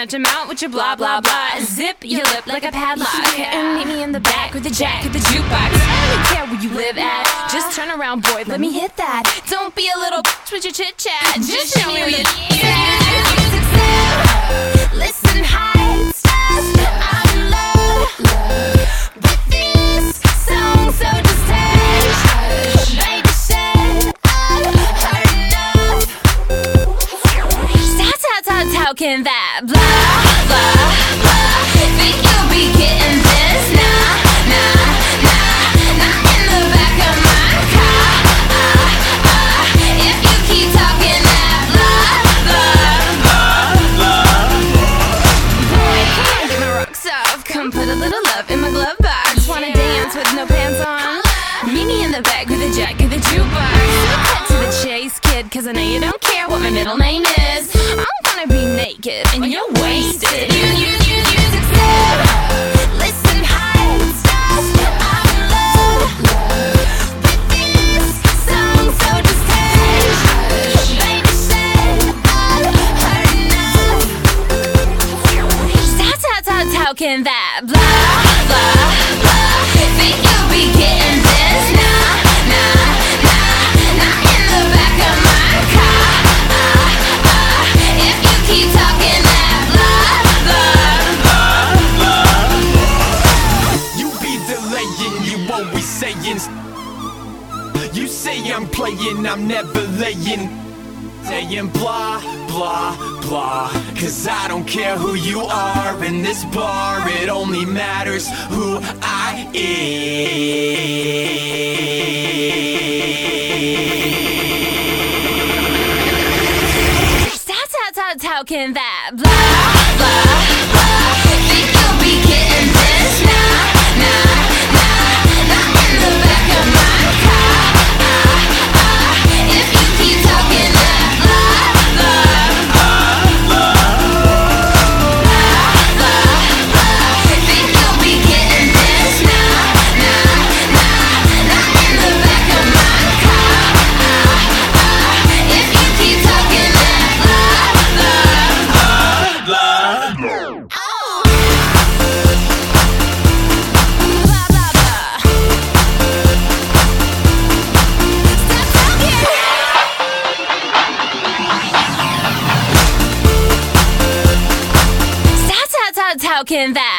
snatch him out with your blah blah blah. Zip your lip like a padlock and meet me in the back with the jack of the jukebox. I don't care where you live at, just turn around, boy, let me hit that. Don't be a little bitch with your chit chat, just show me where you listen high, stars, I'm in love with this song, so just hush. Baby said I've heard enough. How can that blah, blah, blah? Think you'll be getting this? Nah, nah, nah, not in the back of my car. If you keep talking that blah, blah, blah. Boy, come on, get my rocks off. Come put a little love in my glove box. Wanna dance with no pants on? Meet me in the back with a jack of the jukebox. Cut to the chase, kid, cause I know you don't care what my middle name is. I'm gonna be naked and you're wasted. Listen high, stars, I'm in love with this song, so just hush. Baby said I've heard enough. How can that blah, blah, blah? Think you'll be getting this? Nah, nah, nah, not in the back of my car. If you keep talking that blah, blah, blah. You be delaying, you always saying. You say I'm playing, I'm never laying. Saying blah, blah, blah. Cause I don't care who you are in this bar, it only matters who I am. How can that blah, blah, blah? Think you'll be getting this? Nah, nah, nah, not in the back of my car. If you keep talking that blah, blah, blah, blah, think you'll be getting this? Nah, nah, nah, not in the back of my car. If you keep talking that blah, blah, blah, blah. How can that